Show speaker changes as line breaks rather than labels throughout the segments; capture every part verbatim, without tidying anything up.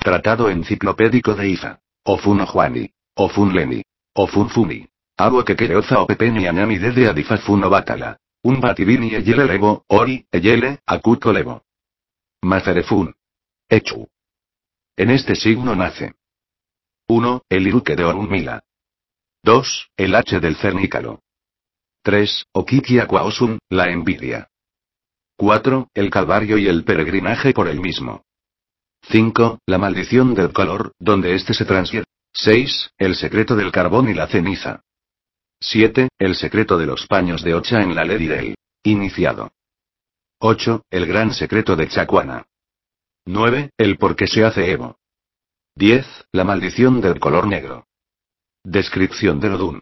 Tratado enciclopédico de Ifa. Ofun Ojuani. Ofun Leni. Ofun Fumi. Abu Kekereoza o Pepeni Añami Dede Adifa Funo Batala. Un Batibini Eyele Levo, Ori, Eyele, Akuto Levo. Macerefun. Echu. En este signo nace. uno. El Iruke de Orunmila. dos. El H del Cernícalo. tres. Okiki Aquaosun, la envidia. cuatro. El Calvario y el peregrinaje por el mismo. cinco. La maldición del color, donde éste se transfiere. seis. El secreto del carbón y la ceniza. siete. El secreto de los paños de Ocha en la Lady del iniciado. ocho. El gran secreto de Chacuana. nueve. El por qué se hace Evo. diez. La maldición del color negro. Descripción del Odún.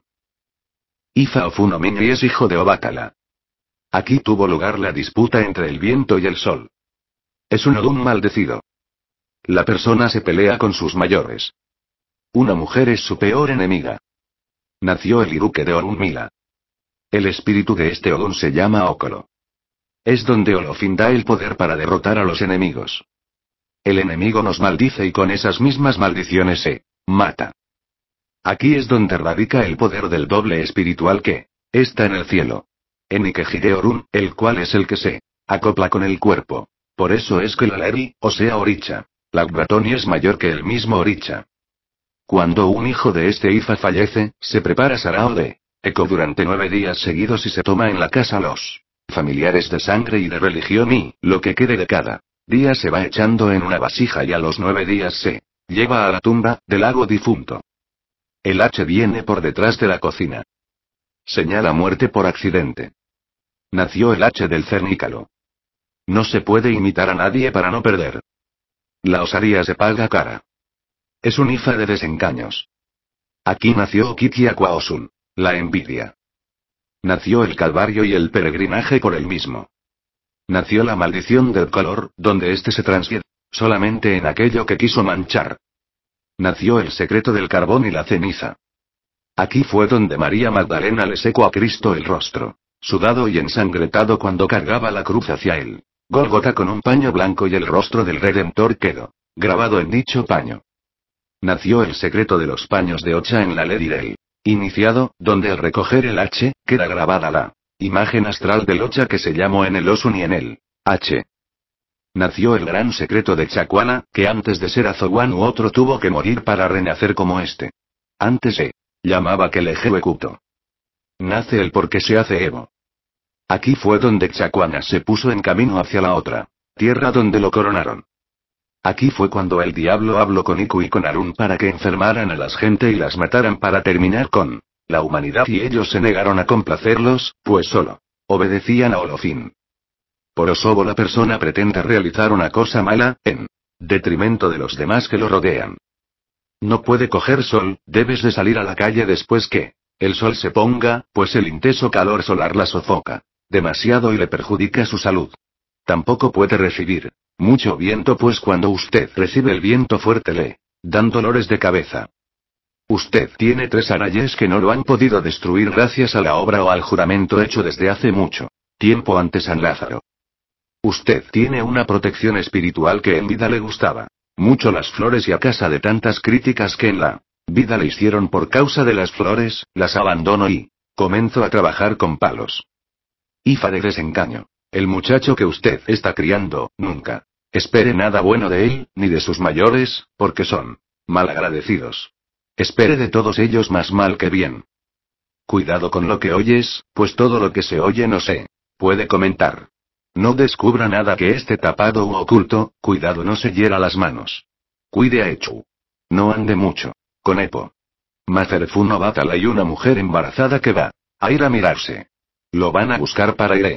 Ifa Ofuno Miñi es hijo de Obatala. Aquí tuvo lugar la disputa entre el viento y el sol. Es un Odún maldecido. La persona se pelea con sus mayores. Una mujer es su peor enemiga. Nació el Iruke de Orunmila. El espíritu de este Odún se llama Okolo. Es donde Olofin da el poder para derrotar a los enemigos. El enemigo nos maldice y con esas mismas maldiciones se mata. Aquí es donde radica el poder del doble espiritual que está en el cielo. En Ikejire Orun, el cual es el que se acopla con el cuerpo. Por eso es que la Leri, o sea Oricha, la Gratoni es mayor que el mismo Oricha. Cuando un hijo de este Ifa fallece, se prepara Sarao de Eco durante nueve días seguidos y se toma en la casa los familiares de sangre y de religión y lo que quede de cada día se va echando en una vasija y a los nueve días se lleva a la tumba del lago difunto. El H viene por detrás de la cocina. Señala muerte por accidente. Nació el H del Cernícalo. No se puede imitar a nadie para no perder. La osadía se paga cara. Es un Ifa de desengaños. Aquí nació Okiki Aquaosun, la envidia. Nació el calvario y el peregrinaje por el mismo. Nació la maldición del color, donde éste se transfiere solamente en aquello que quiso manchar. Nació el secreto del carbón y la ceniza. Aquí fue donde María Magdalena le secó a Cristo el rostro, sudado y ensangretado cuando cargaba la cruz hacia él. Gólgota con un paño blanco y el rostro del Redentor quedó grabado en dicho paño. Nació el secreto de los paños de Ocha en la Lady del iniciado, donde al recoger el H, queda grabada la imagen astral del Ocha que se llamó en el Osun y en el H. Nació el gran secreto de Chacuana, que antes de ser Azoguán u otro tuvo que morir para renacer como este. Antes se llamaba Kelejehuecuto. Nace el porque se hace Evo. Aquí fue donde Chacuana se puso en camino hacia la otra tierra donde lo coronaron. Aquí fue cuando el diablo habló con Iku y con Arun para que enfermaran a las gente y las mataran para terminar con la humanidad y ellos se negaron a complacerlos, pues solo obedecían a Olofin. Por Osobo la persona pretende realizar una cosa mala, en detrimento de los demás que lo rodean. No puede coger sol, debes de salir a la calle después que el sol se ponga, pues el intenso calor solar la sofoca demasiado y le perjudica su salud. Tampoco puede recibir mucho viento, pues cuando usted recibe el viento fuerte le dan dolores de cabeza. Usted tiene tres arayes que no lo han podido destruir gracias a la obra o al juramento hecho desde hace mucho tiempo ante San Lázaro. Usted tiene una protección espiritual que en vida le gustaba mucho las flores y a causa de tantas críticas que en la vida le hicieron por causa de las flores, las abandonó y comenzó a trabajar con palos. Ifa de desengaño. El muchacho que usted está criando, nunca espere nada bueno de él, ni de sus mayores, porque son malagradecidos. Espere de todos ellos más mal que bien. Cuidado con lo que oyes, pues todo lo que se oye no se puede comentar. No descubra nada que esté tapado u oculto, cuidado no se hiera las manos. Cuide a Echu. No ande mucho con Epo. Macerfuno Batala y una mujer embarazada que va a ir a mirarse. Lo van a buscar para iré.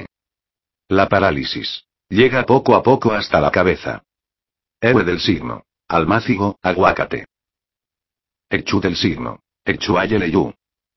La parálisis llega poco a poco hasta la cabeza. Ewe del signo. Almácigo, aguacate. Echu del signo. Echuayeleyu.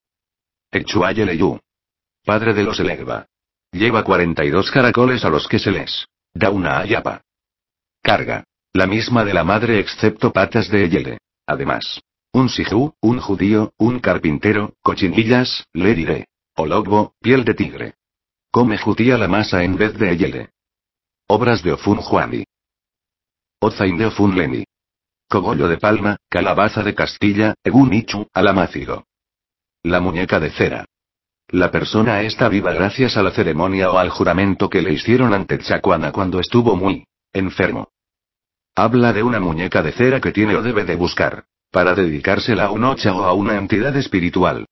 Echuayeleyu. Padre de los Elegba. Lleva cuarenta y dos caracoles a los que se les da una ayapa. Carga. La misma de la madre excepto patas de Eyele. Además. Un sijú, un judío, un carpintero, cochinillas, le diré. Ologbo, piel de tigre. Come judía la masa en vez de Eyele. Obras de Ofun Juani. Ozain de Ofun Leni. cogollo de palma, calabaza de Castilla, egunichu, alamácigo. La muñeca de cera. La persona está viva gracias a la ceremonia o al juramento que le hicieron ante Chacuana cuando estuvo muy enfermo. Habla de una muñeca de cera que tiene o debe de buscar, para dedicársela a un ocha o a una entidad espiritual.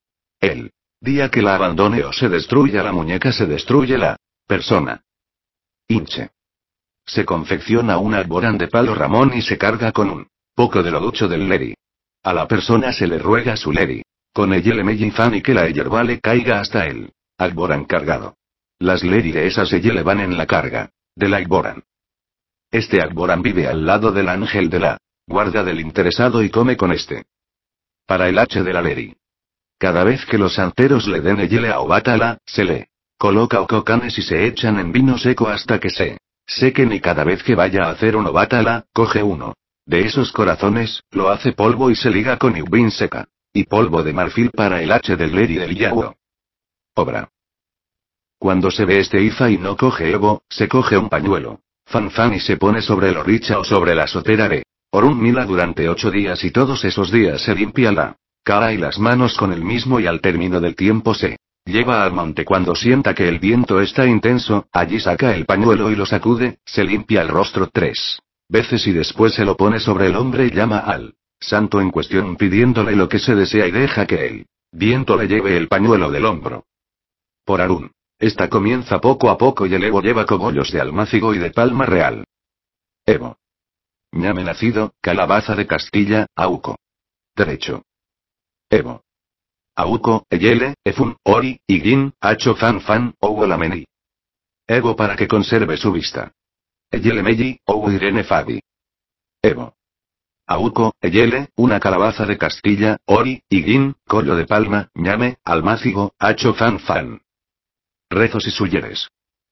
El día que la abandone o se destruya la muñeca se destruye la persona. Hinche. Se confecciona un alborán de palo ramón y se carga con un poco de lo ducho del leri. A la persona se le ruega su leri. Con ella le mellizan y que la hierba le caiga hasta el alborán cargado. Las leri de esa se le van en la carga del alborán. Este alborán vive al lado del ángel de la guarda del interesado y come con este. Para el H de la leri. Cada vez que los santeros le den eyele a Obátala, se le coloca o cocanes y se echan en vino seco hasta que se sequen y cada vez que vaya a hacer un Obátala, coge uno de esos corazones, lo hace polvo y se liga con ubin seca. Y polvo de marfil para el H del leri del Yahuo. Obra. Cuando se ve este Ifa y no coge Evo, se coge un pañuelo. Fanfan y se pone sobre el oricha o sobre la sotera de Orun Mila durante ocho días y todos esos días se limpia la cara y las manos con el mismo y al término del tiempo se lleva al monte cuando sienta que el viento está intenso, allí saca el pañuelo y lo sacude, se limpia el rostro tres veces y después se lo pone sobre el hombre y llama al santo en cuestión pidiéndole lo que se desea y deja que el viento le lleve el pañuelo del hombro. Por Arún. Esta comienza poco a poco y el Evo lleva cogollos de almácigo y de palma real. Evo. Ñame nacido, calabaza de Castilla, Auco. Derecho. Evo. Auco, Eyele, Efun, Ori, Iguin, Hacho Fan Fan, Ouolameni. Evo para que conserve su vista. Eyele Melli, Ou Irene Fabi. Evo. Auco, Eyele, una calabaza de Castilla, Ori, Iguin, collo de palma, ñame, almácigo, hacho fan fan. Rezos y suyeres.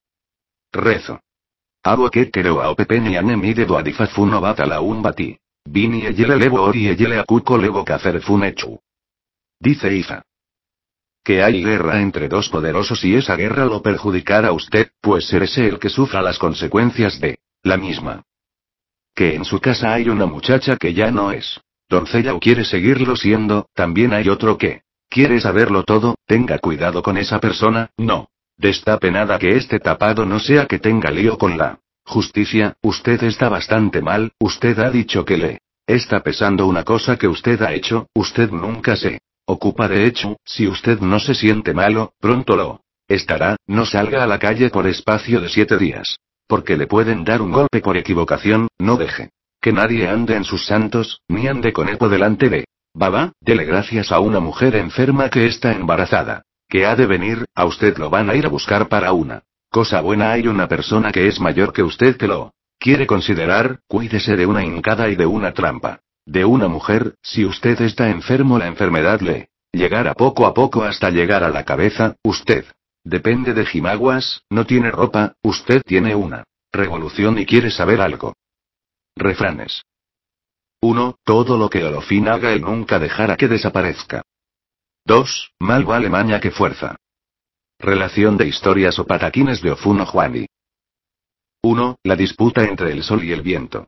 Rezo. Abo que quereo a opepeni anemide do adifafuno batala un bati. Vini Eyele levo Ori Eyele acuco levo cafer funechu. Dice Ifa. Que hay guerra entre dos poderosos y esa guerra lo perjudicará a usted, pues seré el que sufra las consecuencias de la misma. Que en su casa hay una muchacha que ya no es doncella o quiere seguirlo siendo, también hay otro que quiere saberlo todo, tenga cuidado con esa persona, no destape nada que esté tapado no sea que tenga lío con la justicia, usted está bastante mal, usted ha dicho que le está pesando una cosa que usted ha hecho, usted nunca se ocupa de hecho, si usted no se siente malo, pronto lo estará, no salga a la calle por espacio de siete días. Porque le pueden dar un golpe por equivocación, no deje que nadie ande en sus santos, ni ande con eco delante de Baba, dele gracias a una mujer enferma que está embarazada. Que ha de venir, a usted lo van a ir a buscar para una cosa buena hay una persona que es mayor que usted que lo quiere considerar, cuídese de una hincada y de una trampa. De una mujer, si usted está enfermo la enfermedad le llegará poco a poco hasta llegar a la cabeza, usted. Depende de Jimaguas, no tiene ropa, usted tiene una revolución y quiere saber algo. Refranes. uno. Todo lo que Olofín haga él nunca dejará que desaparezca. dos. Mal vale maña que fuerza. Relación de historias o pataquines de Ofuno Juani. uno. La disputa entre el sol y el viento.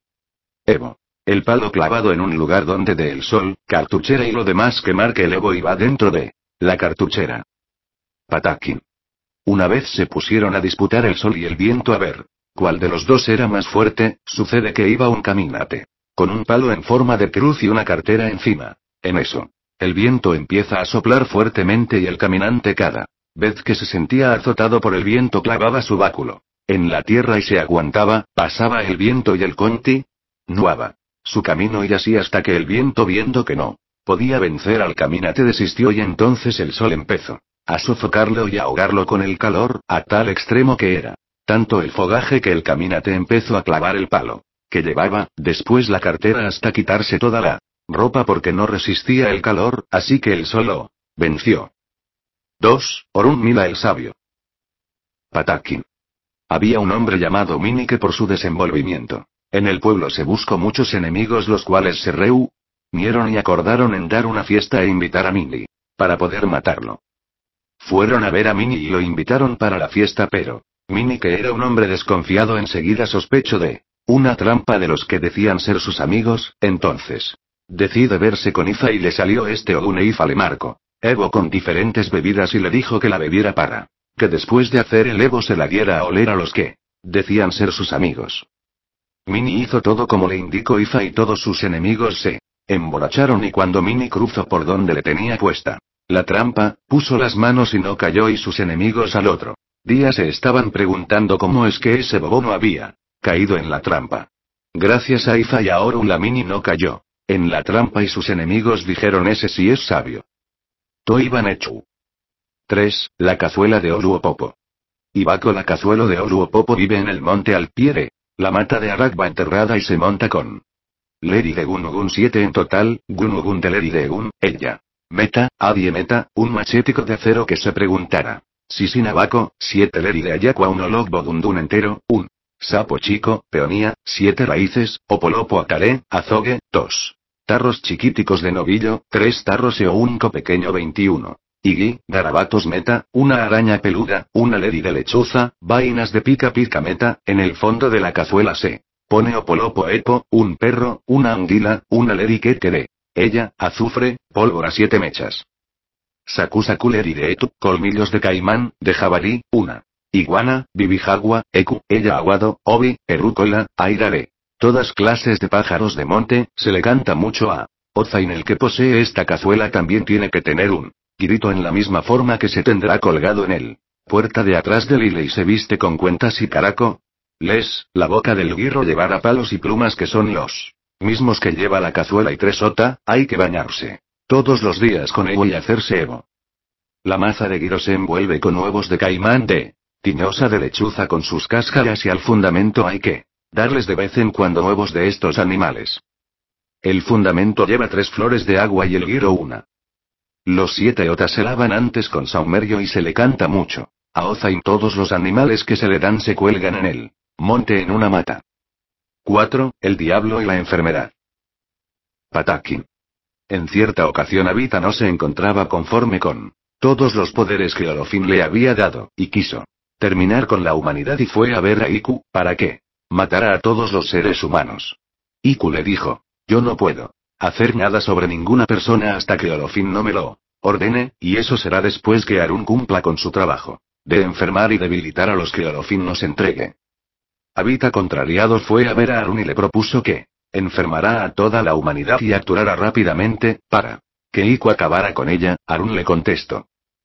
Evo. El palo clavado en un lugar donde de el sol, cartuchera y lo demás que marque el Evo iba dentro de la cartuchera. Pataquín. Una vez se pusieron a disputar el sol y el viento a ver cuál de los dos era más fuerte, sucede que iba un caminante con un palo en forma de cruz y una cartera encima. En eso, el viento empieza a soplar fuertemente y el caminante cada vez que se sentía azotado por el viento clavaba su báculo en la tierra y se aguantaba, pasaba el viento y el conti nuaba su camino y así hasta que el viento viendo que no podía vencer al caminante desistió y entonces el sol empezó a sofocarlo y a ahogarlo con el calor, a tal extremo que era tanto el fogaje que el caminante empezó a clavar el palo que llevaba, después la cartera hasta quitarse toda la ropa porque no resistía el calor, así que el sol lo venció. dos. Orun Mila el sabio. Pataquín. Había un hombre llamado Mini que por su desenvolvimiento en el pueblo se buscó muchos enemigos los cuales se reunieron y acordaron en dar una fiesta e invitar a Mini para poder matarlo. Fueron a ver a Mini y lo invitaron para la fiesta pero Mini que era un hombre desconfiado enseguida sospechó de una trampa de los que decían ser sus amigos, entonces. Decide verse con Ifa y le salió este Ogune. Ifa le marcó Evo con diferentes bebidas y le dijo que la bebiera para que después de hacer el Evo se la diera a oler a los que decían ser sus amigos. Minnie hizo todo como le indicó Ifa y todos sus enemigos se emborracharon y cuando Minnie cruzó por donde le tenía puesta la trampa, puso las manos y no cayó y sus enemigos al otro día se estaban preguntando cómo es que ese bobo no había caído en la trampa. Gracias a Ifa y a Orun la Minnie no cayó en la trampa y sus enemigos dijeron ese sí es sabio. Toiban Echu. tres. La cazuela de Oluopopo. Ibako la cazuela de Oluopopo vive en el monte al pie de la mata de Arakba enterrada y se monta con Leri de Gunugun siete en total, Gunugun de Leri de Gun, ella. Meta, Adie Meta, un machético de acero que se preguntara. Si sin abaco, siete Leri de Ayakua un Ologbo Dundun entero, un sapo chico, peonía, siete raíces, Opolopo Acaré, Azogue, dos. Tarros chiquiticos de novillo, tres tarros y un co pequeño veintiuno. Igi, garabatos meta, una araña peluda, una Leri de lechuza, vainas de pica pica meta, en el fondo de la cazuela se pone Opolopo Epo, un perro, una anguila, una Leri que quede. Ella, azufre, pólvora siete mechas. Saku saku Leri de Etu, colmillos de caimán, de jabalí, una. Iguana, bibijagua, ecu, ella aguado, obi, erúcola, airare. Todas clases de pájaros de monte, se le canta mucho a Ozain. El que posee esta cazuela también tiene que tener un grito en la misma forma que se tendrá colgado en él. Puerta de atrás del hile y se viste con cuentas y caraco. Les, la boca del guirro llevará palos y plumas que son los mismos que lleva la cazuela y tres ota, hay que bañarse todos los días con Evo y hacerse Evo. La maza de guiro se envuelve con huevos de caimán de tiñosa de lechuza con sus cáscaras y al fundamento hay que darles de vez en cuando huevos de estos animales. El fundamento lleva tres flores de agua y el guiro una. Los siete otas se lavan antes con saumerio y se le canta mucho. A Ozain todos los animales que se le dan se cuelgan en él. Monte en una mata. cuatro. El diablo y la enfermedad. Patakin. En cierta ocasión Abita no se encontraba conforme con todos los poderes que Olofin le había dado, y quiso terminar con la humanidad y fue a ver a Iku, ¿para qué? Matara a todos los seres humanos. Iku le dijo, yo no puedo hacer nada sobre ninguna persona hasta que Olofin no me lo ordene, y eso será después que Arun cumpla con su trabajo de enfermar y debilitar a los que Olofin nos entregue. Abita contrariado fue a ver a Arun y le propuso que enfermará a toda la humanidad y actuara rápidamente, para que Iku acabara con ella. Arun le contestó.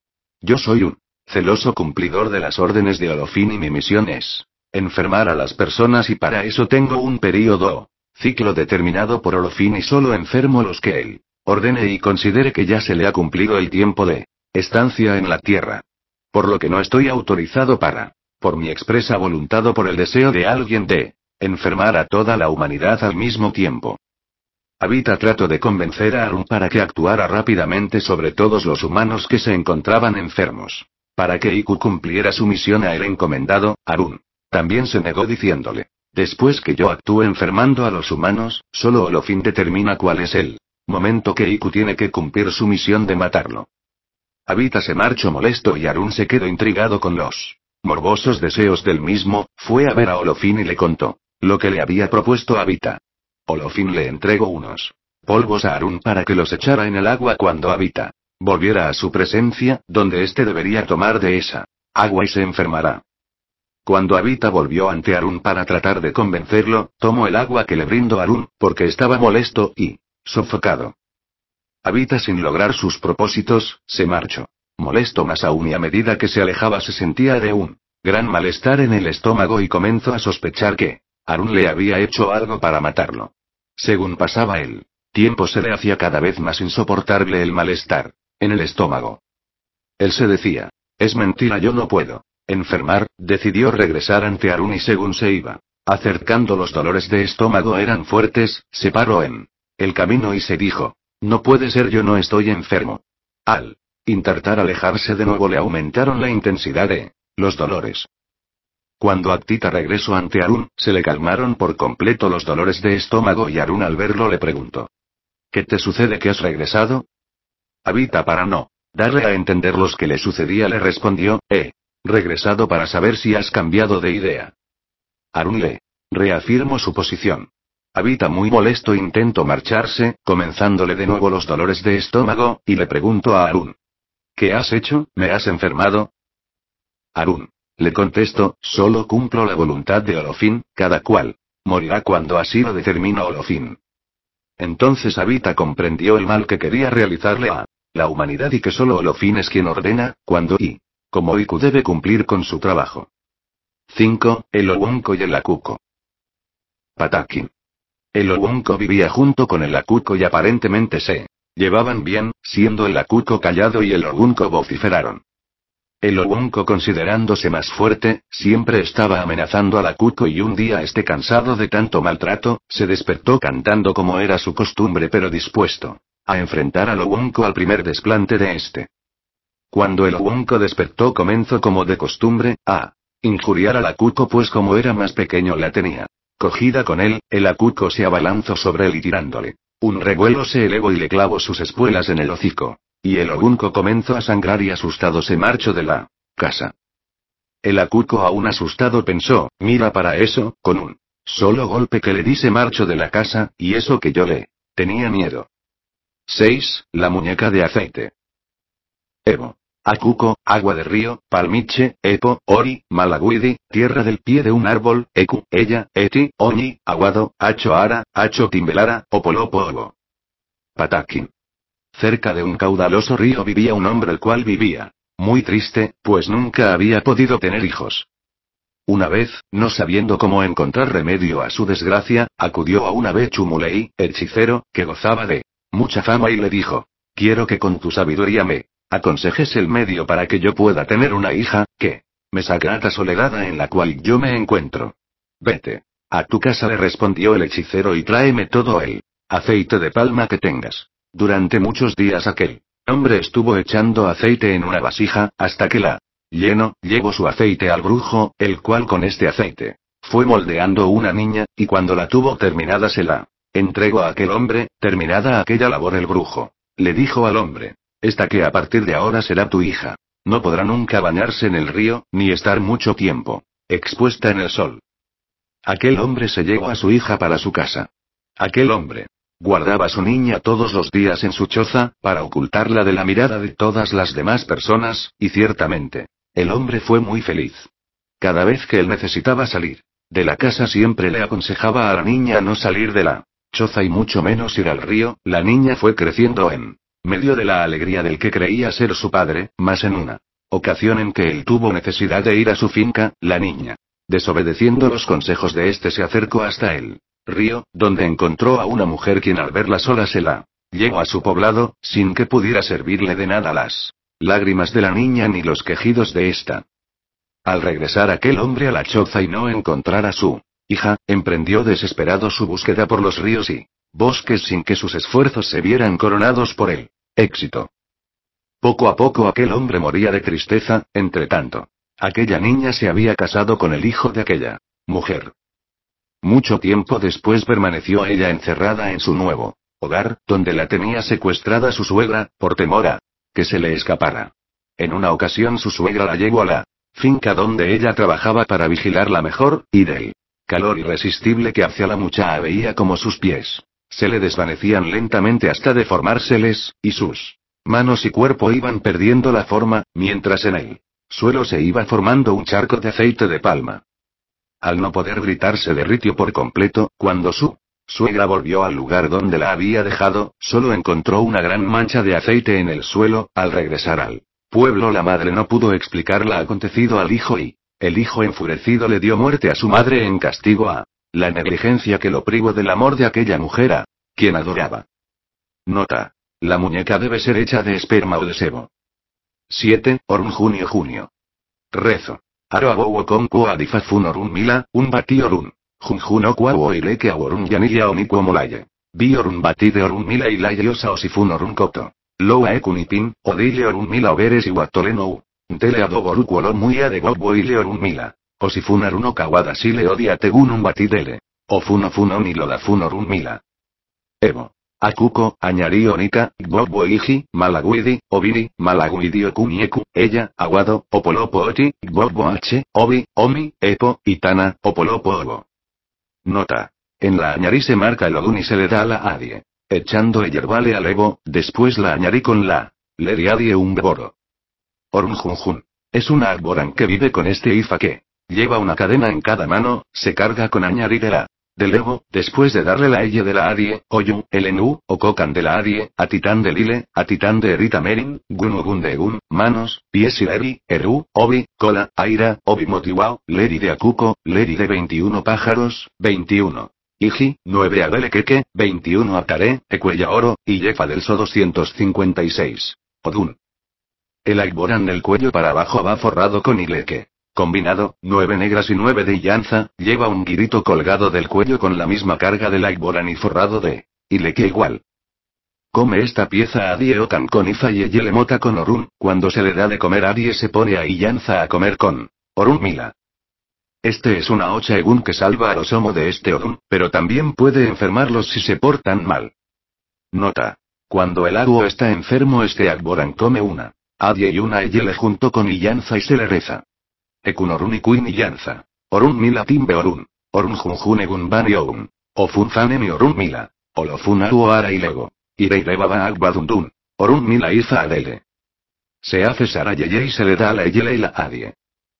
Yo soy un celoso cumplidor de las órdenes de Olofin y mi misión es enfermar a las personas y para eso tengo un período o ciclo determinado por Olofin y solo enfermo los que él ordene y considere que ya se le ha cumplido el tiempo de estancia en la tierra. Por lo que no estoy autorizado para, por mi expresa voluntad o por el deseo de alguien de enfermar a toda la humanidad al mismo tiempo. Abita trató de convencer a Arun para que actuara rápidamente sobre todos los humanos que se encontraban enfermos. Para que Iku cumpliera su misión a él encomendado, Arun también se negó diciéndole, después que yo actúe enfermando a los humanos, solo Olofin determina cuál es el momento que Iku tiene que cumplir su misión de matarlo. Abita se marchó molesto y Arun se quedó intrigado con los morbosos deseos del mismo, fue a ver a Olofin y le contó lo que le había propuesto Abita. Olofin le entregó unos polvos a Arun para que los echara en el agua cuando Abita volviera a su presencia, donde éste debería tomar de esa agua y se enfermará. Cuando Abita volvió ante Arun para tratar de convencerlo, tomó el agua que le brindó Arun, porque estaba molesto y sofocado. Abita, sin lograr sus propósitos, se marchó. Molesto más aún y a medida que se alejaba se sentía de un gran malestar en el estómago y comenzó a sospechar que Arun le había hecho algo para matarlo. Según pasaba el tiempo se le hacía cada vez más insoportable el malestar en el estómago. Él se decía, es mentira, yo no puedo enfermar. Decidió regresar ante Arun y según se iba acercando los dolores de estómago eran fuertes, se paró en el camino y se dijo, no puede ser, yo no estoy enfermo. Al intentar alejarse de nuevo le aumentaron la intensidad de los dolores. Cuando Actita regresó ante Arun, se le calmaron por completo los dolores de estómago y Arun al verlo le preguntó, ¿qué te sucede que has regresado? Abita, para no darle a entender lo que le sucedía, le respondió, he regresado para saber si has cambiado de idea. Arun le Reafirmo su posición. Habita muy molesto intento marcharse, comenzándole de nuevo los dolores de estómago, y le pregunto a Harun. ¿Qué has hecho? ¿Me has enfermado? Harun. Le contesto, solo cumplo la voluntad de Olofin, cada cual morirá cuando así lo determina Olofin. Entonces Habita comprendió el mal que quería realizarle a la humanidad y que solo Olofin es quien ordena, cuando y como Iku debe cumplir con su trabajo. cinco. El Owonko y el Akuko. Patakin. El Owonko vivía junto con el Akuko y aparentemente se llevaban bien, siendo el Akuko callado y el Owonko vociferaron. El Owonko, considerándose más fuerte, siempre estaba amenazando al Akuko y un día este, cansado de tanto maltrato, se despertó cantando como era su costumbre, pero dispuesto a enfrentar al Owonko al primer desplante de este. Cuando el Owonko despertó comenzó como de costumbre, a injuriar al Akuko, pues como era más pequeño la tenía cogida con él. El Akuko se abalanzó sobre él y tirándole un revuelo se elevó y le clavó sus espuelas en el hocico. Y el Owonko comenzó a sangrar y asustado se marchó de la casa. El Akuko, aún asustado, pensó, mira para eso, con un solo golpe que le di se marchó de la casa, y eso que yo le tenía miedo. seis. La muñeca de aceite. Evo. Akuko, agua de río, palmiche, Epo, Ori, Malaguidi, tierra del pie de un árbol, Eku, ella, Eti, Oñi, Aguado, Acho Ara, Acho Timbelara, Opolopo Ogo. Patakin. Cerca de un caudaloso río vivía un hombre el cual vivía muy triste, pues nunca había podido tener hijos. Una vez, no sabiendo cómo encontrar remedio a su desgracia, acudió a una Bechumulei, hechicero, que gozaba de mucha fama y le dijo, quiero que con tu sabiduría me aconsejes el medio para que yo pueda tener una hija, que me saque a esta soledad en la cual yo me encuentro. Vete a tu casa, le respondió el hechicero, y tráeme todo el aceite de palma que tengas. Durante muchos días aquel hombre estuvo echando aceite en una vasija, hasta que la llenó, llevó su aceite al brujo, el cual con este aceite fue moldeando una niña, y cuando la tuvo terminada se la entregó a aquel hombre. Terminada aquella labor, el brujo le dijo al hombre, esta que a partir de ahora será tu hija. No podrá nunca bañarse en el río, ni estar mucho tiempo expuesta en el sol. Aquel hombre se llevó a su hija para su casa. Aquel hombre guardaba a su niña todos los días en su choza, para ocultarla de la mirada de todas las demás personas, y ciertamente, el hombre fue muy feliz. Cada vez que él necesitaba salir de la casa siempre le aconsejaba a la niña no salir de la choza y mucho menos ir al río. La niña fue creciendo en medio de la alegría del que creía ser su padre, mas en una ocasión en que él tuvo necesidad de ir a su finca, la niña, desobedeciendo los consejos de este, se acercó hasta él río, donde encontró a una mujer quien al verla sola se la llevó a su poblado, sin que pudiera servirle de nada las lágrimas de la niña ni los quejidos de ésta. Al regresar aquel hombre a la choza y no encontrar a su hija, emprendió desesperado su búsqueda por los ríos y bosques sin que sus esfuerzos se vieran coronados por el éxito. Poco a poco aquel hombre moría de tristeza. Entretanto, aquella niña se había casado con el hijo de aquella mujer. Mucho tiempo después permaneció ella encerrada en su nuevo hogar, donde la tenía secuestrada su suegra, por temor a que se le escapara. En una ocasión su suegra la llevó a la finca donde ella trabajaba para vigilarla mejor, y del calor irresistible que hacía la muchacha veía como sus pies se le desvanecían lentamente hasta deformárseles, y sus manos y cuerpo iban perdiendo la forma, mientras en el suelo se iba formando un charco de aceite de palma. Al no poder gritar se derritió por completo. Cuando su suegra volvió al lugar donde la había dejado, solo encontró una gran mancha de aceite en el suelo. Al regresar al pueblo, la madre no pudo explicar lo acontecido al hijo y el hijo enfurecido le dio muerte a su madre en castigo a la negligencia que lo privó del amor de aquella mujer a quien adoraba. Nota: la muñeca debe ser hecha de esperma o de sebo. siete. Orun junio junio. Rezo. Aro abowo con kua adifafun orun mila, un bati orun. Junjuno kua o ileke a orun yanilla oniku molaye. Bi orun bati de orun mila y laye osa osifun orun koto. Loa ekunipin, odile orun mila overes y watoleno. Tele adoboru kuolon muya de gobo ile orun mila. Osifun aruno kawada sile odia tegun un batidele. Ofuno funo ni loda fun orun mila. Evo. Akuko, añarí onika, gbogbo iji, malaguidi, obiri, malaguidi okunieku, ella, aguado, opolopo oti, gbogbo h, obi, omi, epo, itana, opolopo obo. Nota. En la añarí se marca el Odún y se le da la Adie. Echando el yerbale al Evo, después la añarí con la Leri Adie un beboro. Orun Junjun. Es una Agboran que vive con este Ifa que lleva una cadena en cada mano, se carga con añarí de la del Evo, después de darle la Elle de la Adie, Oyu, el Enu, o Kokan de la Adie, a Titán de Lile, a Titán de Erita Merin, Gun Ogun de Egun, manos, pies y Leri, Eru, Obi, cola, Aira, Obi Motiwao, Leri de Akuko, Leri de veintiuno pájaros, veintiuno. Iji, nueve Adele Keke, veintiuno Atare, Ecuella Oro, y Yefa del So doscientos cincuenta y seis. Odun. El Agboran del cuello para abajo va forrado con Ileke. Combinado, nueve negras y nueve de Illanza, lleva un guirito colgado del cuello con la misma carga del Agboran y forrado de Ileke igual. Come esta pieza Adie Okan con Ifa y Eyele Mota con Orun, cuando se le da de comer Adie se pone a Illanza a comer con Orun Mila. Este es una Ocha Egun que salva a los Homo de este Orun, pero también puede enfermarlos si se portan mal. Nota. Cuando el Aguo está enfermo este Agboran come una Adie y una Eyele junto con Illanza y se le reza. Ekun Orun y Kuin Illanza. Orun Mila Timbe Orun. Orun Junjun Egun Ban y Oun. Ofun Zanen y Orun Mila. Olofun Aguo Ara y Lego. Ireireba Agbadundun. Orun Mila Iza Adele. Se hace Sarayeye y se le da a la Eyele y la Adie.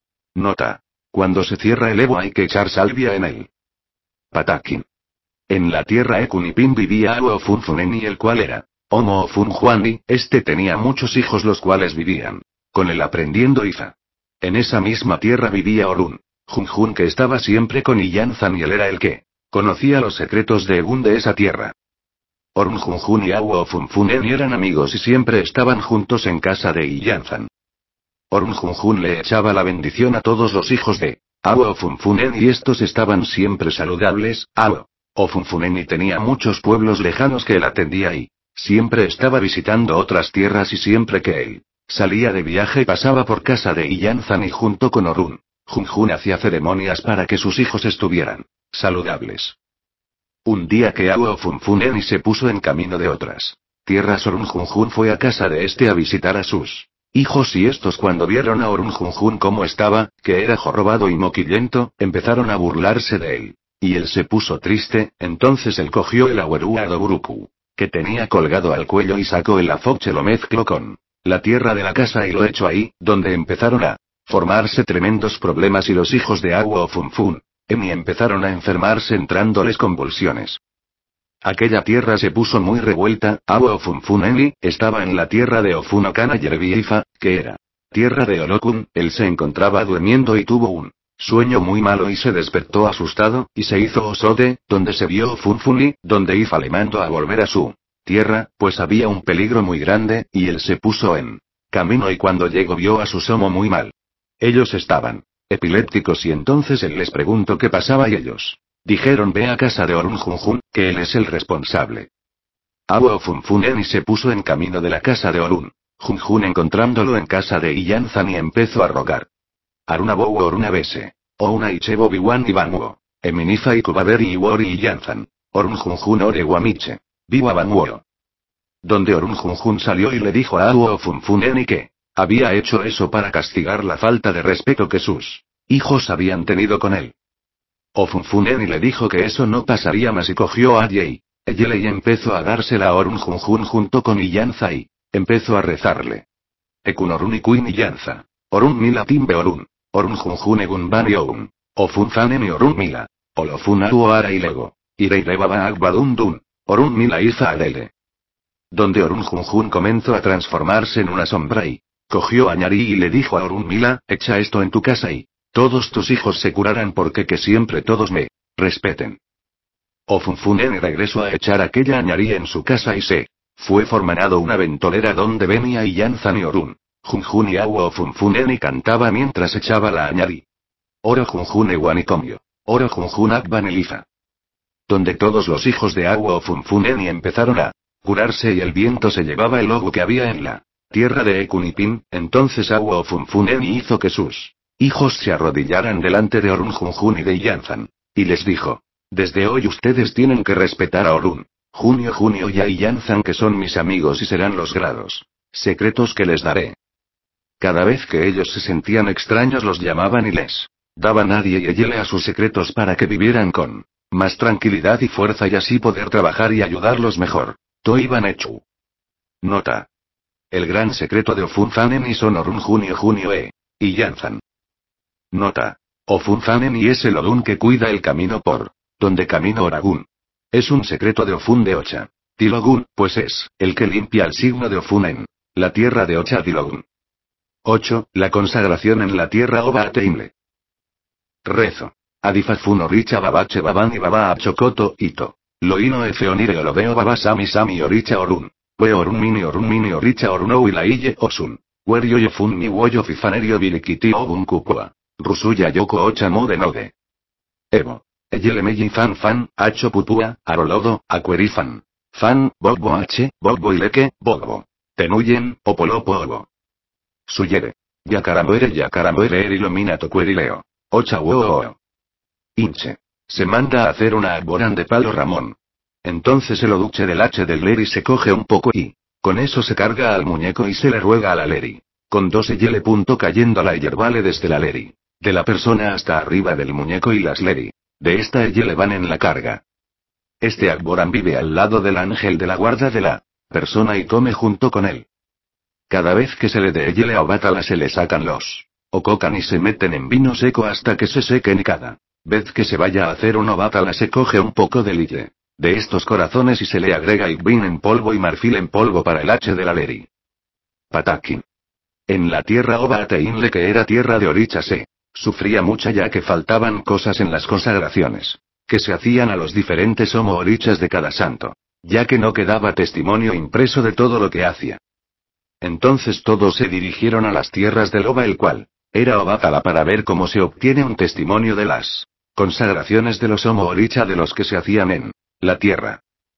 Nota. Cuando se cierra el Evo hay que echar salvia en él. Patakin. En la tierra Ekunipin vivía Aguo Funfuneni el cual era Homo Funjuani, este tenía muchos hijos los cuales vivían con él aprendiendo Ifa. En esa misma tierra vivía Orun Junjun que estaba siempre con Illanzan y él era el que conocía los secretos de Egun de esa tierra. Orun Junjun y Aguo Funfuneni eran amigos y siempre estaban juntos en casa de Illanzan. Orun Junjun le echaba la bendición a todos los hijos de Aguo Funfuneni y estos estaban siempre saludables. Aguo Funfuneni tenía muchos pueblos lejanos que él atendía y siempre estaba visitando otras tierras y siempre que él salía de viaje pasaba por casa de Illanzan y junto con Orun Junjun hacía ceremonias para que sus hijos estuvieran saludables. Un día que Aguo Funfuneni se puso en camino de otras tierras Orun Junjun fue a casa de este a visitar a sus hijos y estos cuando vieron a Orun Junjun como estaba, que era jorobado y moquillento, empezaron a burlarse de él. Y él se puso triste, entonces él cogió el Awerua Doburuku que tenía colgado al cuello y sacó el azoche lo mezcló con la tierra de la casa y lo echó ahí, donde empezaron a formarse tremendos problemas y los hijos de Aguo Funfun Eni empezaron a enfermarse entrándoles convulsiones. Aquella tierra se puso muy revuelta. Aguo Funfun Eni estaba en la tierra de Ofunokana Yerbi Ifa, que era tierra de Olokun. Él se encontraba durmiendo y tuvo un sueño muy malo y se despertó asustado, y se hizo Osote, donde se vio Funfuni, donde Ifa le mandó a volver a su tierra, pues había un peligro muy grande, y él se puso en camino y cuando llegó vio a su Somo muy mal. Ellos estaban epilépticos y entonces él les preguntó qué pasaba y ellos dijeron ve a casa de Orun Junjun, que él es el responsable. Aguo Funfuneni se puso en camino de la casa de Orun Junjun encontrándolo en casa de Illanzan y empezó a rogar. Arunabou Oruna Bese. O una Ichebo Biwan Ibanwo. Eminifa y Kubaberi Iwori Illanzan. Orun Junjun Ore Guamiche. Viva Banwo. Donde Orun Junjun salió y le dijo a Aguo Funfuneni que había hecho eso para castigar la falta de respeto que sus hijos habían tenido con él. O Funfuneni le dijo que eso no pasaría más y cogió a Yei. Eyele y empezó a dársela a Orun Junjun junto con Illanza y empezó a rezarle. Ekun Orun y Kuin Illanza. Orun Mila Timbe Orun. Orun Junjun Egun Ban y Oun. Ofun Zanen y Orun Mila. Olofun Aguo Ara y Lego. Ireirebaba Agbadundun. Orun Mila Iza Adele. Donde Orun Junjun comenzó a transformarse en una sombra y cogió a Ñari y le dijo a Orun Mila, echa esto en tu casa y todos tus hijos se curarán porque que siempre todos me respeten. Ofunfunen regresó a echar aquella Ñari en su casa y se fue formando una ventolera donde venía Illanzan y Orun Junjun y Aguo Funfunen y cantaba mientras echaba la Ñari. Oro Junjun Eguanikomio. Oro Junjun Akban Elifa. Donde todos los hijos de Aguo Funfunen y empezaron a curarse y el viento se llevaba el lobo que había en la tierra de Ekunipin, entonces Aguo Funfunen hizo que sus hijos se arrodillaran delante de Orun Junjun y de Illanzan. Y les dijo. Desde hoy ustedes tienen que respetar a Orun Junio Junio y a Illanzan que son mis amigos y serán los grados secretos que les daré. Cada vez que ellos se sentían extraños los llamaban y les daban Adie y Eyele a sus secretos para que vivieran con más tranquilidad y fuerza y así poder trabajar y ayudarlos mejor. Toiban Echu. Nota. El gran secreto de Ofunzanen y Sonorun junio junio e. Y Yanzan. Nota. Ofunzanen y es el Odun que cuida el camino por donde camino Oragun. Es un secreto de Ofun de Ocha. Tilogun, pues es el que limpia el signo de Ofunen. La tierra de Ocha Tilogun. ocho. La consagración en la tierra Oba Ateimle. Rezo. Adifafuno Richa Babache Baban y Baba Achokoto Ito. Loino Efeonire Olobeo Baba Sami Sami Oricha Orun. We Orun Mini Orun Mini Oricha Oruno Ilaille Osun. Werio Yofun Mi Woyo Fifanerio Bilikiti Obun Kupua. Rusuya Yoko Ocha Mode Node. Evo. Eyelemeyi Fan Fan, Acho Pupua, Arolodo, Aquerifan. Fan, Bogbo H, Bogbo Ileke, Bogbo. Tenuyen, Opolopo Obo. Suyere. Yakaramboere Yakaramboere Erilomina Tocuerileo. Ocha Woo. Inche. Se manda a hacer una alborán de palo Ramón. Entonces el oduche del H del Leri se coge un poco y, con eso se carga al muñeco y se le ruega a la Leri. Con dos yele punto cayendo la yerbale desde la Leri. De la persona hasta arriba del muñeco y las Leri. De esta yele van en la carga. Este alborán vive al lado del ángel de la guarda de la persona y come junto con él. Cada vez que se le dé yele a Obatala se le sacan los ococan y se meten en vino seco hasta que se sequen y cada vez que se vaya a hacer un Obatala se coge un poco de lille de estos corazones y se le agrega Igbin en polvo y marfil en polvo para el H de la Leri. Pataki. En la tierra Oba Ateinle, que era tierra de Oricha, se sufría mucha ya que faltaban cosas en las consagraciones que se hacían a los diferentes Homo Orichas de cada santo, ya que no quedaba testimonio impreso de todo lo que hacía. Entonces todos se dirigieron a las tierras del Oba, el cual era Obatala, para ver cómo se obtiene un testimonio de las consagraciones de los Homo Oricha de los que se hacían en la tierra.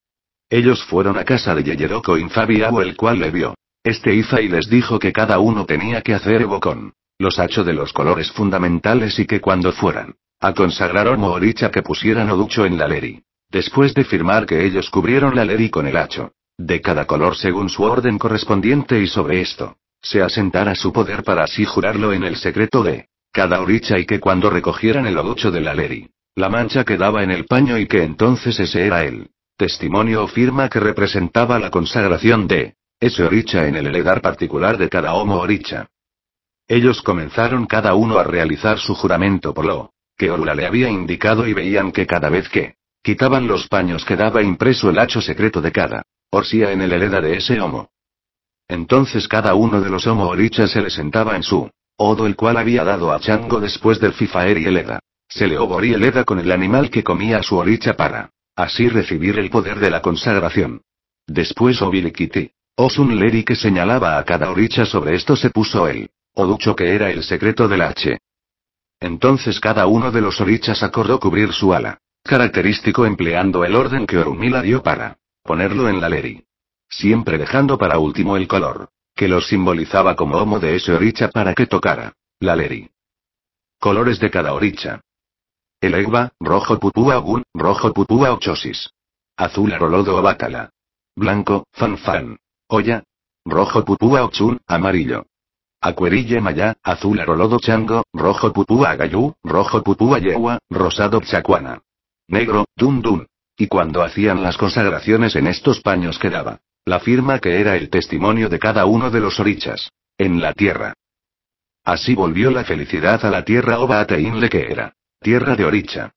Ellos fueron a casa de Yeyeroko Infabiabo, el cual le vio este Ifa y les dijo que cada uno tenía que hacer Evo con los hacho de los colores fundamentales y que cuando fueran a consagrar Homo Oricha que pusieran oducho en la Leri. Después de firmar que ellos cubrieron la Leri con el hacho de cada color según su orden correspondiente y sobre esto se asentara su poder para así jurarlo en el secreto de cada Oricha y que cuando recogieran el oducho de la Leri, la mancha quedaba en el paño y que entonces ese era el testimonio o firma que representaba la consagración de ese Oricha en el heredar particular de cada Homo Oricha. Ellos comenzaron cada uno a realizar su juramento por lo que Orula le había indicado y veían que cada vez que quitaban los paños quedaba impreso el hacho secreto de cada Orsia en el hereda de ese Homo. Entonces cada uno de los Homo Orichas se le sentaba en su odo, el cual había dado a Chango después del Fifaer y el Eda. Se le oborí el Eda con el animal que comía su Oricha para así recibir el poder de la consagración. Después Obilikiti, Osun Leri, que señalaba a cada Oricha sobre esto, se puso el oducho que era el secreto del H. Entonces cada uno de los Orichas acordó cubrir su ala característico empleando el orden que Orunmila dio para ponerlo en la Leri. Siempre dejando para último el color que los simbolizaba como Homo de ese Oricha para que tocara la Leri. Colores de cada Oricha. El Egba, rojo Pupúa Ogun, rojo Pupúa Ochosis. Azul Arolodo Obatala. Blanco, Fanfan. Oya. Rojo Pupúa Ochun, amarillo. Acuerille Maya, azul Arolodo Chango, rojo Pupúa Agayú, rojo Pupúa Yewa, rosado Chacuana. Negro, Dun Dun. Y cuando hacían las consagraciones en estos paños quedaba la firma que era el testimonio de cada uno de los Orichas en la tierra. Así volvió la felicidad a la tierra Oba Ateinle, que era tierra de Oricha.